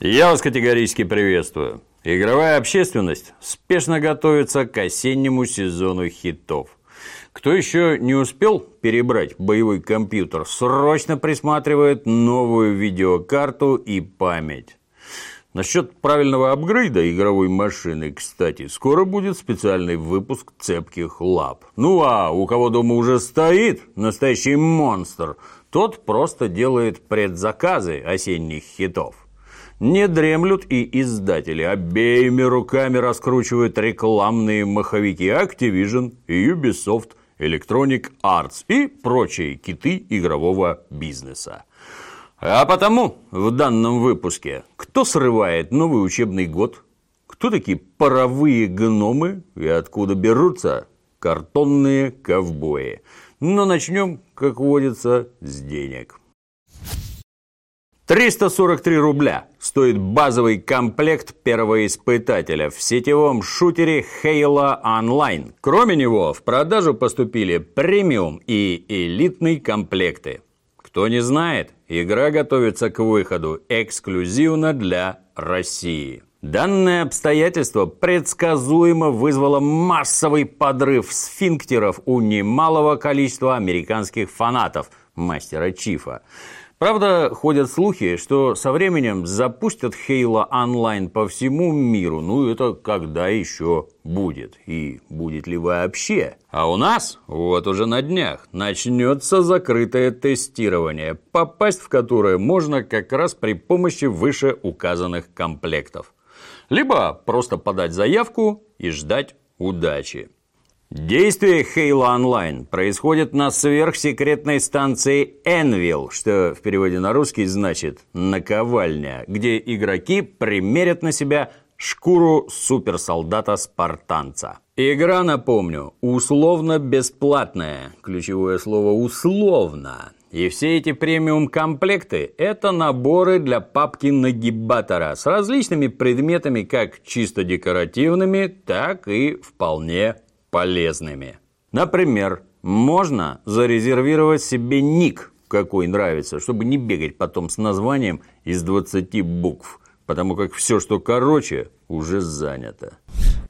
Я вас категорически приветствую. Игровая общественность спешно готовится к осеннему сезону хитов. Кто еще не успел перебрать боевой компьютер, срочно присматривает новую видеокарту и память. Насчет правильного апгрейда игровой машины, кстати, скоро будет специальный выпуск цепких лап. Ну а у кого дома уже стоит настоящий монстр, тот просто делает предзаказы осенних хитов. Не дремлют и издатели, обеими руками раскручивают рекламные маховики Activision, Ubisoft, Electronic Arts и прочие киты игрового бизнеса. А потому в данном выпуске кто срывает новый учебный год, кто такие паровые гномы и откуда берутся картонные ковбои. Но начнем, как водится, с денег. 343 рубля стоит базовый комплект первого испытателя в сетевом шутере Halo Online. Кроме него в продажу поступили премиум и элитные комплекты. Кто не знает, игра готовится к выходу эксклюзивно для России. Данное обстоятельство предсказуемо вызвало массовый подрыв сфинктеров у немалого количества американских фанатов Мастера Чифа. Правда, ходят слухи, что со временем запустят Halo Online по всему миру. Ну, это когда еще будет? И будет ли вообще? А у нас, вот уже на днях, начнется закрытое тестирование, попасть в которое можно как раз при помощи вышеуказанных комплектов. Либо просто подать заявку и ждать удачи. Действие Halo Online происходит на сверхсекретной станции Энвилл, что в переводе на русский значит «наковальня», где игроки примерят на себя шкуру суперсолдата-спартанца. Игра, напомню, условно-бесплатная, ключевое слово «условно». И все эти премиум-комплекты – это наборы для папки-нагибатора с различными предметами, как чисто декоративными, так и вполне полезными. Например, можно зарезервировать себе ник, какой нравится, чтобы не бегать потом с названием из 20 букв, потому как все, что короче, уже занято.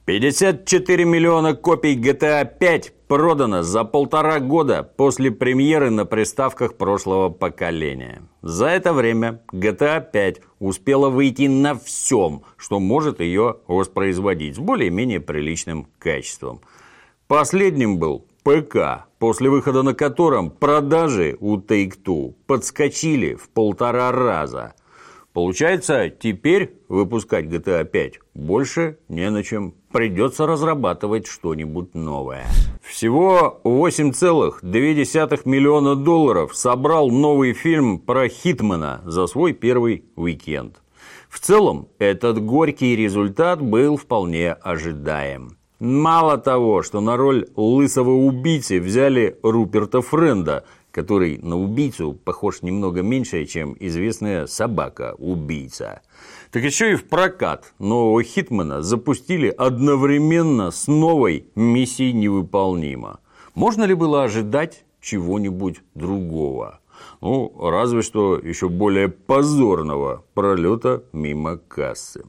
54 миллиона копий GTA 5 продано за 1,5 года после премьеры на приставках прошлого поколения. За это время GTA 5 успела выйти на всем, что может ее воспроизводить с более-менее приличным качеством. Последним был ПК, после выхода на котором продажи у Take-Two подскочили в 1,5 раза. Получается, теперь выпускать GTA 5 больше не на чем. Придется разрабатывать что-нибудь новое. Всего $8,2 миллиона собрал новый фильм про Хитмана за свой первый уикенд. В целом, этот горький результат был вполне ожидаем. Мало того, что на роль лысого убийцы взяли Руперта Френда, который на убийцу похож немного меньше, чем известная собака-убийца. Так еще и в прокат нового Хитмана запустили одновременно с новой «Миссией невыполнима». Можно ли было ожидать чего-нибудь другого? Ну, разве что еще более позорного пролета мимо кассы.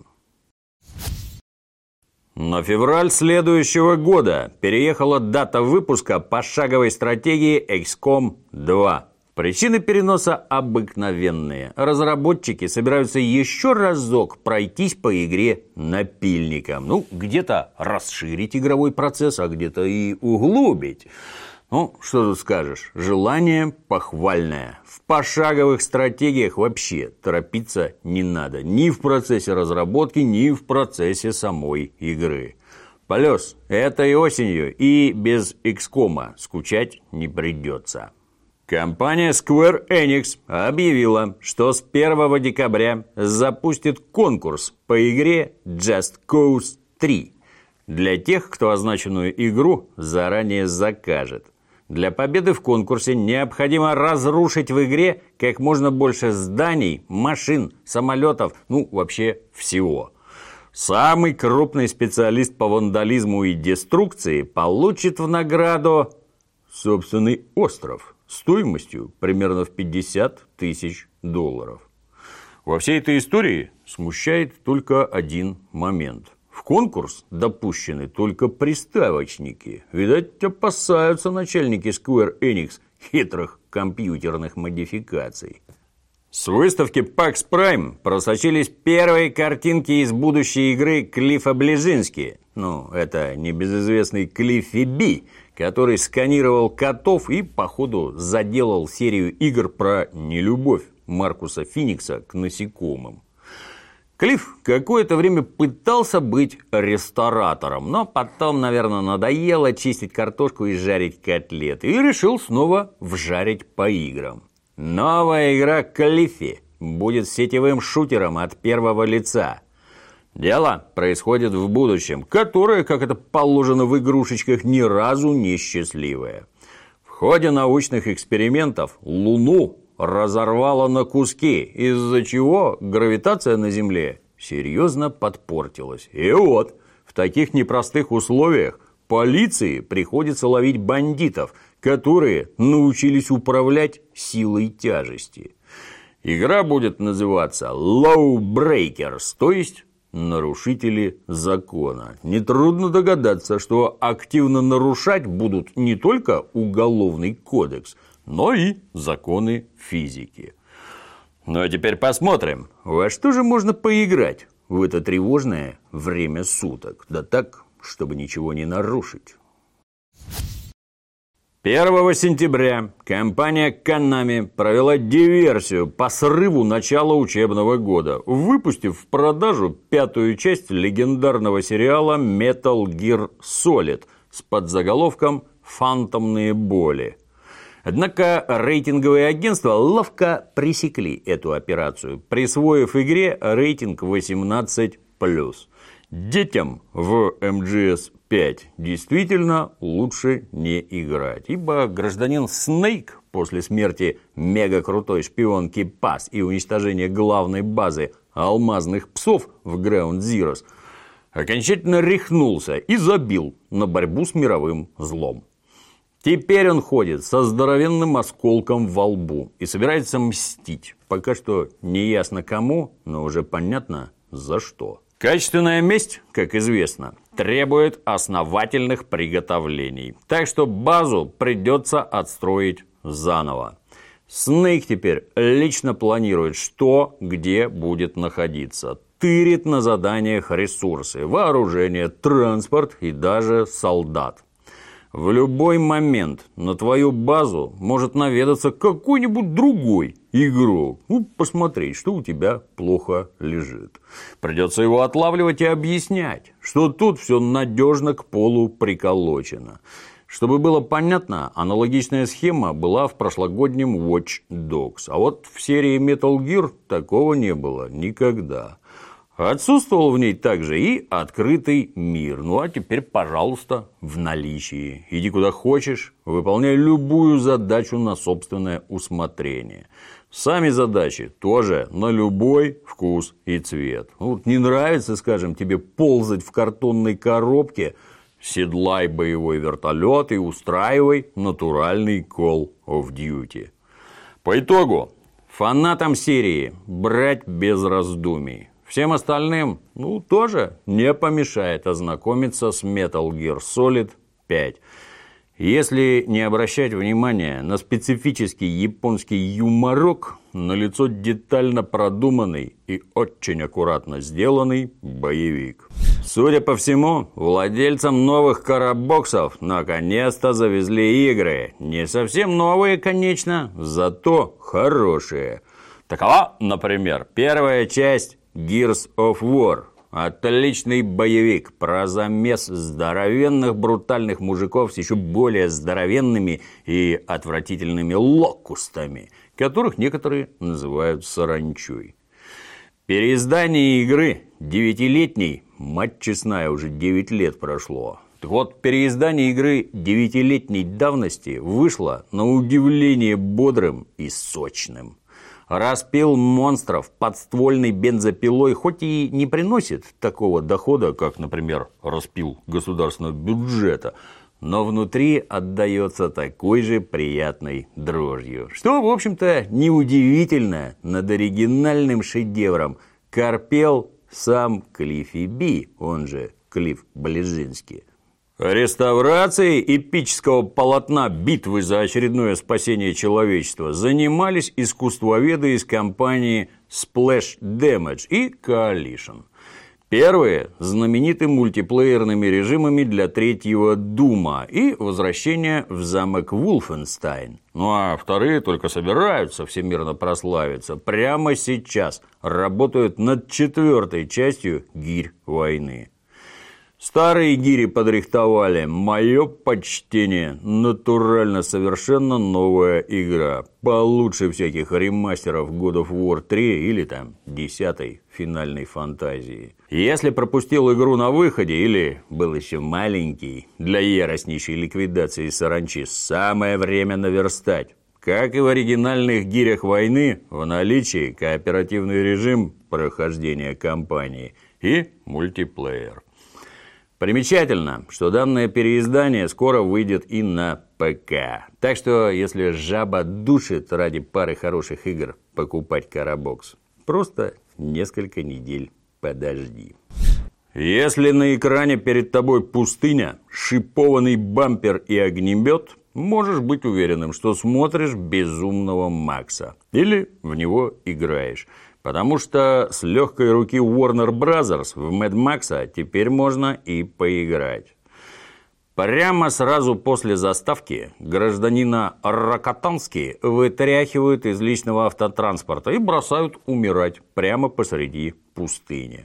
На февраль следующего года переехала дата выпуска пошаговой стратегии XCOM 2. Причины переноса обыкновенные. Разработчики собираются еще разок пройтись по игре напильником. Ну, где-то расширить игровой процесс, а где-то и углубить. Ну, что тут скажешь, желание похвальное. В пошаговых стратегиях вообще торопиться не надо. Ни в процессе разработки, ни в процессе самой игры. Полез этой осенью и без XCOM скучать не придется. Компания Square Enix объявила, что с 1 декабря запустит конкурс по игре Just Cause 3 для тех, кто означенную игру заранее закажет. Для победы в конкурсе необходимо разрушить в игре как можно больше зданий, машин, самолетов, ну вообще всего. Самый крупный специалист по вандализму и деструкции получит в награду собственный остров стоимостью примерно в $50 000. Во всей этой истории смущает только один момент. В конкурс допущены только приставочники. Видать, опасаются начальники Square Enix хитрых компьютерных модификаций. С выставки PAX Prime просочились первые картинки из будущей игры Клиффа Ближински. Это небезызвестный Клиффи Би, который сканировал котов и, походу, заделал серию игр про нелюбовь Маркуса Феникса к насекомым. Клифф какое-то время пытался быть ресторатором, но потом, наверное, надоело чистить картошку и жарить котлеты, и решил снова вжарить по играм. Новая игра Клиффи будет сетевым шутером от первого лица. Дело происходит в будущем, которое, как это положено в игрушечках, ни разу не счастливое. В ходе научных экспериментов Луну разорвало на куски, из-за чего гравитация на Земле серьезно подпортилась. И вот, в таких непростых условиях полиции приходится ловить бандитов, которые научились управлять силой тяжести. Игра будет называться Lawbreakers, то есть нарушители закона. Нетрудно догадаться, что активно нарушать будут не только уголовный кодекс, но и законы физики. Ну а теперь посмотрим, во что же можно поиграть в это тревожное время суток. Да так, чтобы ничего не нарушить. 1 сентября компания Konami провела диверсию по срыву начала учебного года, выпустив в продажу 5-ю часть легендарного сериала Metal Gear Solid с подзаголовком «Фантомные боли». Однако рейтинговые агентства ловко пресекли эту операцию, присвоив игре рейтинг 18+. Детям в МГС-5 действительно лучше не играть, ибо гражданин Снейк после смерти мега-крутой шпионки ПАС и уничтожения главной базы алмазных псов в Ground Zeroes окончательно рехнулся и забил на борьбу с мировым злом. Теперь он ходит со здоровенным осколком во лбу и собирается мстить. Пока что не ясно кому, но уже понятно за что. Качественная месть, как известно, требует основательных приготовлений. Так что базу придется отстроить заново. Снейк теперь лично планирует, что где будет находиться. Тырит на заданиях ресурсы, вооружение, транспорт и даже солдат. В любой момент на твою базу может наведаться какой-нибудь другой игрок. Посмотреть, что у тебя плохо лежит. Придется его отлавливать и объяснять, что тут все надежно к полу приколочено. Чтобы было понятно, аналогичная схема была в прошлогоднем Watch Dogs. А вот в серии Metal Gear такого не было никогда. Отсутствовал в ней также и открытый мир. А теперь, пожалуйста, в наличии. Иди куда хочешь, выполняй любую задачу на собственное усмотрение. Сами задачи тоже на любой вкус и цвет. Не нравится, скажем, тебе ползать в картонной коробке, седлай боевой вертолет и устраивай натуральный Call of Duty. По итогу, фанатам серии брать без раздумий. Всем остальным, тоже не помешает ознакомиться с Metal Gear Solid 5. Если не обращать внимания на специфический японский юморок, налицо детально продуманный и очень аккуратно сделанный боевик. Судя по всему, владельцам новых коробоксов наконец-то завезли игры. Не совсем новые, конечно, зато хорошие. Такова, например, первая часть Gears of War. Отличный боевик про замес здоровенных брутальных мужиков с еще более здоровенными и отвратительными локустами, которых некоторые называют саранчой. Переиздание игры 9-летней, мать честная, уже 9 лет прошло. Так вот, переиздание игры 9-летней давности вышло на удивление бодрым и сочным. Распил монстров подствольной бензопилой хоть и не приносит такого дохода, как, например, распил государственного бюджета, но внутри отдается такой же приятной дрожью. Что, в общем-то, неудивительно, над оригинальным шедевром корпел сам Клиффи Би, он же Клифф Ближинский. Реставрацией эпического полотна битвы за очередное спасение человечества занимались искусствоведы из компании Splash Damage и Coalition. Первые знамениты мультиплеерными режимами для третьего Дума и возвращения в замок Вулфенстайн. Ну а вторые только собираются всемирно прославиться. Прямо сейчас работают над 4-й частью «Гирь войны». Старые гири подрихтовали. Мое почтение. Натурально совершенно новая игра. Получше всяких ремастеров God of War 3 или там 10-й финальной фантазии. Если пропустил игру на выходе или был еще маленький, для яростнейшей ликвидации саранчи самое время наверстать. Как и в оригинальных гирях войны, в наличии кооперативный режим прохождения кампании и мультиплеер. Примечательно, что данное переиздание скоро выйдет и на ПК. Так что, если жаба душит ради пары хороших игр покупать Карабокс, просто несколько недель подожди. Если на экране перед тобой пустыня, шипованный бампер и огнемет, можешь быть уверенным, что смотришь «Безумного Макса» или в него играешь. Потому что с легкой руки Warner Bros. В Мэд Макса теперь можно и поиграть. Прямо сразу после заставки гражданина Рокотански вытряхивают из личного автотранспорта и бросают умирать прямо посреди пустыни.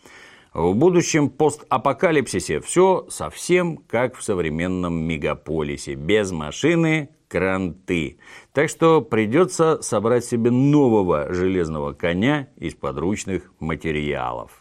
В будущем постапокалипсисе все совсем как в современном мегаполисе. Без машины – кранты. Так что придется собрать себе нового железного коня из подручных материалов.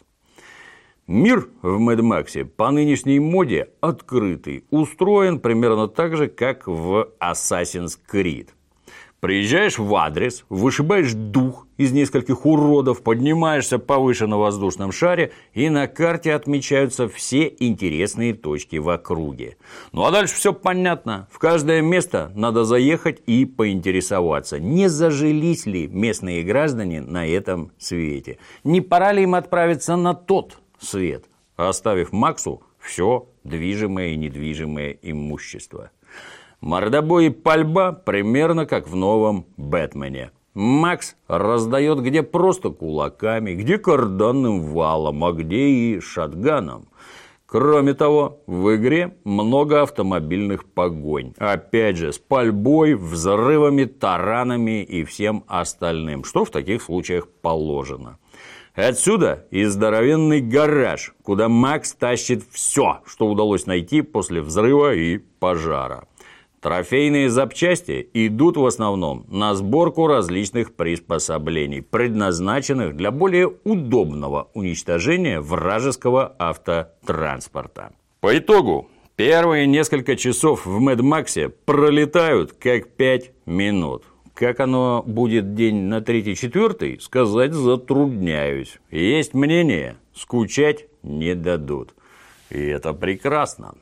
Мир в Мэд Максе по нынешней моде открытый, устроен примерно так же, как в Assassin's Creed. Приезжаешь в адрес, вышибаешь дух из нескольких уродов, поднимаешься повыше на воздушном шаре, и на карте отмечаются все интересные точки в округе. Ну а дальше все понятно. В каждое место надо заехать и поинтересоваться, не зажились ли местные граждане на этом свете. Не пора ли им отправиться на тот свет, оставив Максу все движимое и недвижимое имущество. Мордобой и пальба примерно как в новом «Бэтмене». Макс раздает где просто кулаками, где карданным валом, а где и шотганом. Кроме того, в игре много автомобильных погонь. Опять же, с пальбой, взрывами, таранами и всем остальным, что в таких случаях положено. Отсюда и здоровенный гараж, куда Макс тащит все, что удалось найти после взрыва и пожара. Трофейные запчасти идут в основном на сборку различных приспособлений, предназначенных для более удобного уничтожения вражеского автотранспорта. По итогу, первые несколько часов в Мэд Максе пролетают как 5 минут. Как оно будет день на 3-4, сказать затрудняюсь. Есть мнение, скучать не дадут. И это прекрасно.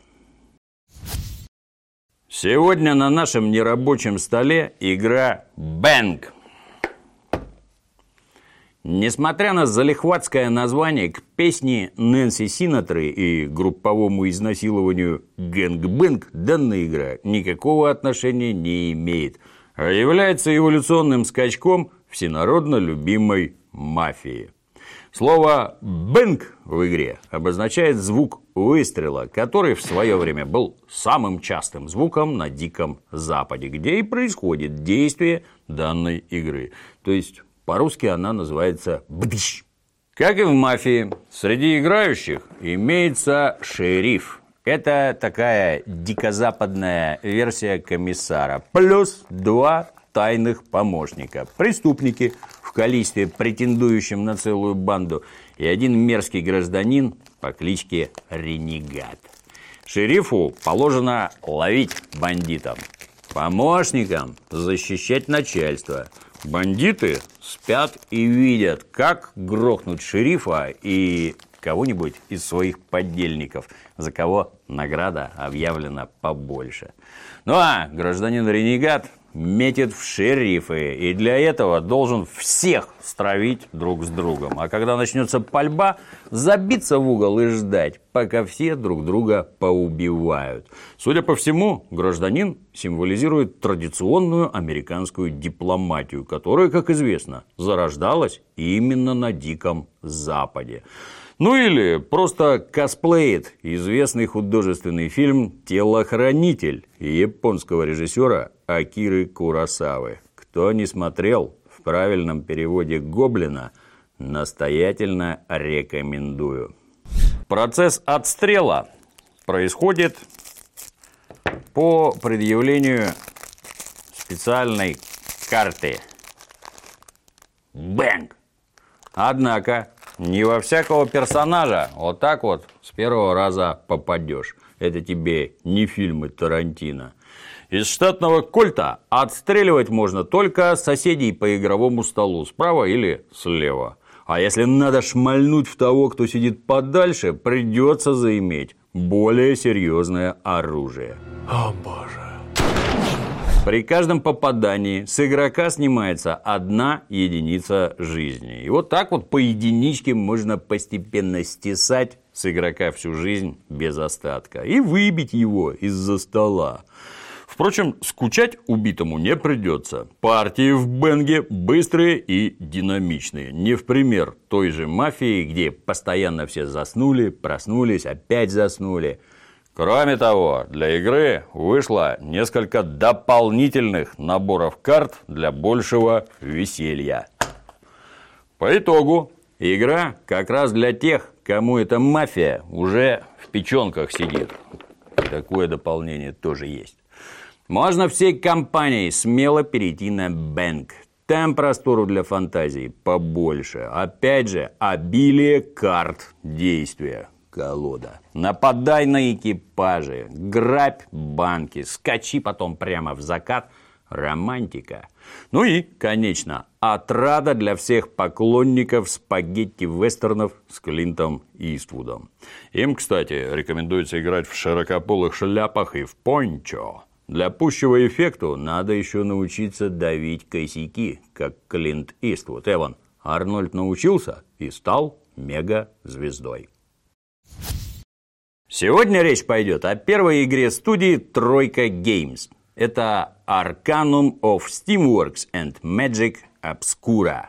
Сегодня на нашем нерабочем столе игра Bang. Несмотря на залихватское название, к песне Нэнси Синатры и групповому изнасилованию «Гэнг-бэнг» данная игра никакого отношения не имеет, а является эволюционным скачком всенародно любимой мафии. Слово «бэнг» в игре обозначает звук выстрела, который в свое время был самым частым звуком на Диком Западе, где и происходит действие данной игры. То есть, по-русски она называется «бдыщ». Как и в «Мафии», среди играющих имеется шериф. Это такая дикозападная версия комиссара. Плюс 2 тайных помощника. Преступники в количестве, претендующем на целую банду, и один мерзкий гражданин по кличке Ренегат. Шерифу положено ловить бандитов, помощникам защищать начальство. Бандиты спят и видят, как грохнуть шерифа и кого-нибудь из своих подельников, за кого награда объявлена побольше. Ну а гражданин-ренегат метит в шерифы, и для этого должен всех стравить друг с другом. А когда начнется пальба, забиться в угол и ждать, пока все друг друга поубивают. Судя по всему, гражданин символизирует традиционную американскую дипломатию, которая, как известно, зарождалась именно на Диком Западе. Ну или просто косплеит известный художественный фильм «Телохранитель» японского режиссера Акиры Куросавы. Кто не смотрел, в правильном переводе «Гоблина» настоятельно рекомендую. Процесс отстрела происходит по предъявлению специальной карты. Бэнг! Однако не во всякого персонажа вот так вот с первого раза попадешь. Это тебе не фильмы Тарантино. Из штатного кольта отстреливать можно только соседей по игровому столу, справа или слева. А если надо шмальнуть в того, кто сидит подальше, придется заиметь более серьезное оружие. О, боже. При каждом попадании с игрока снимается 1 единица жизни. И вот так вот по единичке можно постепенно стесать с игрока всю жизнь без остатка и выбить его из-за стола. Впрочем, скучать убитому не придется. Партии в Бенге быстрые и динамичные. Не в пример той же мафии, где постоянно все заснули, проснулись, опять заснули. Кроме того, для игры вышло несколько дополнительных наборов карт для большего веселья. По итогу, игра как раз для тех, кому эта мафия уже в печенках сидит. Такое дополнение тоже есть. Можно всей компанией смело перейти на Бэнг. Там простору для фантазии побольше. Опять же, обилие карт действия. Колода. Нападай на экипажи, грабь банки, скачи потом прямо в закат. Романтика. Ну и, конечно, отрада для всех поклонников спагетти-вестернов с Клинтом Иствудом. Им, кстати, рекомендуется играть в широкополых шляпах и в пончо. Для пущего эффекту надо еще научиться давить косяки, как Клинт Иствуд. Эван, Арнольд научился и стал мега-звездой. Сегодня речь пойдет о первой игре студии Troika Games. Это Arcanum of Steamworks and Magic Obscura.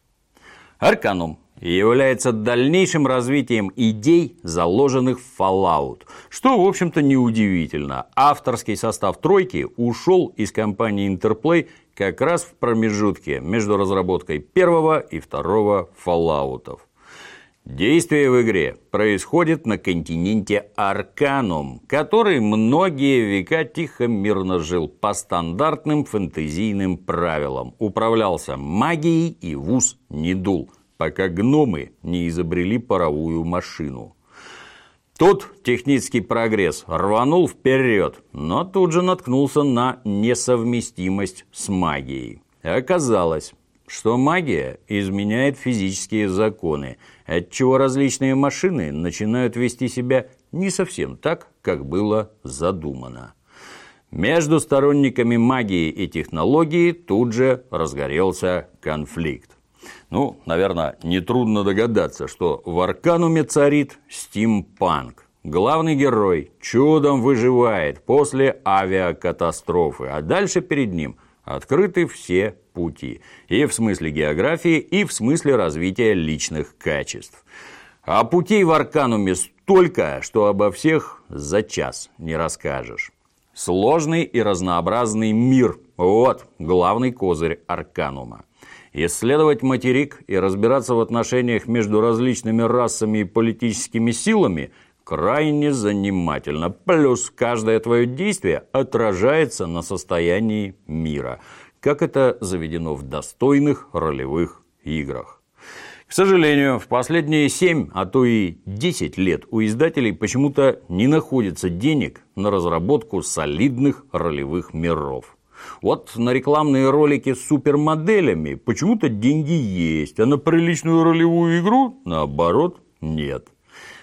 Arcanum является дальнейшим развитием идей, заложенных в Fallout. Что, в общем-то, неудивительно. Авторский состав «Тройки» ушел из компании Interplay как раз в промежутке между разработкой первого и второго Fallout'ов. Действие в игре происходит на континенте Арканум, который многие века тихо-мирно жил по стандартным фэнтезийным правилам. Управлялся магией и в ус не дул, пока гномы не изобрели паровую машину. Тут технический прогресс рванул вперед, но тут же наткнулся на несовместимость с магией. Оказалось, что магия изменяет физические законы, отчего различные машины начинают вести себя не совсем так, как было задумано. Между сторонниками магии и технологии тут же разгорелся конфликт. Наверное, нетрудно догадаться, что в Аркануме царит стимпанк. Главный герой чудом выживает после авиакатастрофы, а дальше перед ним открыты все пути. И в смысле географии, и в смысле развития личных качеств. А путей в Аркануме столько, что обо всех за час не расскажешь. Сложный и разнообразный мир – вот главный козырь Арканума. Исследовать материк и разбираться в отношениях между различными расами и политическими силами крайне занимательно. Плюс каждое твое действие отражается на состоянии мира, как это заведено в достойных ролевых играх. К сожалению, в последние 7, а то и 10 лет у издателей почему-то не находится денег на разработку солидных ролевых миров. Вот на рекламные ролики с супермоделями почему-то деньги есть, а на приличную ролевую игру, наоборот, нет.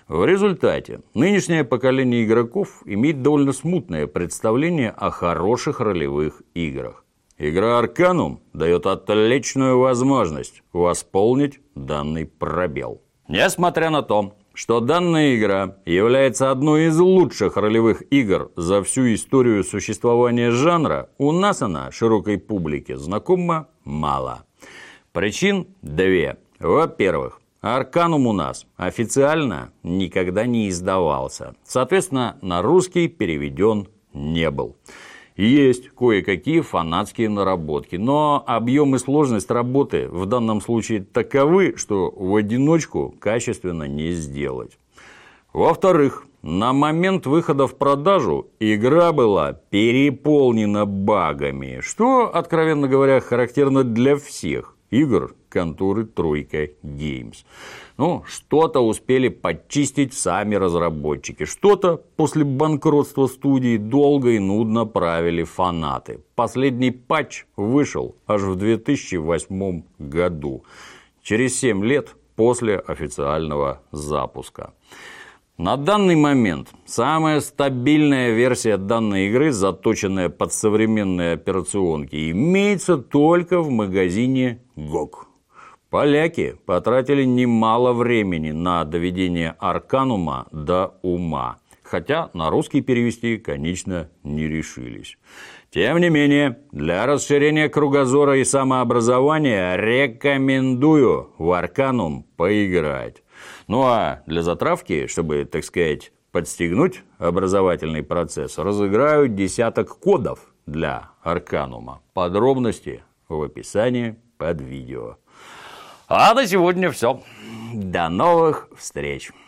В результате нынешнее поколение игроков имеет довольно смутное представление о хороших ролевых играх. Игра Arcanum дает отличную возможность восполнить данный пробел. Несмотря на то, что данная игра является одной из лучших ролевых игр за всю историю существования жанра, у нас она широкой публике знакома мало. Причин две. Во-первых, Arcanum у нас официально никогда не издавался. Соответственно, на русский переведен не был. Есть кое-какие фанатские наработки, но объем и сложность работы в данном случае таковы, что в одиночку качественно не сделать. Во-вторых, на момент выхода в продажу игра была переполнена багами, что, откровенно говоря, характерно для всех игр конторы Тройка Геймс. Что-то успели подчистить сами разработчики, что-то после банкротства студии долго и нудно правили фанаты. Последний патч вышел аж в 2008 году, через 7 лет после официального запуска. На данный момент самая стабильная версия данной игры, заточенная под современные операционки, имеется только в магазине GOG. Поляки потратили немало времени на доведение Арканума до ума, хотя на русский перевести, конечно, не решились. Тем не менее, для расширения кругозора и самообразования рекомендую в Арканум поиграть. А для затравки, чтобы, так сказать, подстегнуть образовательный процесс, разыграю десяток кодов для Арканума. Подробности в описании под видео. А на сегодня все. До новых встреч!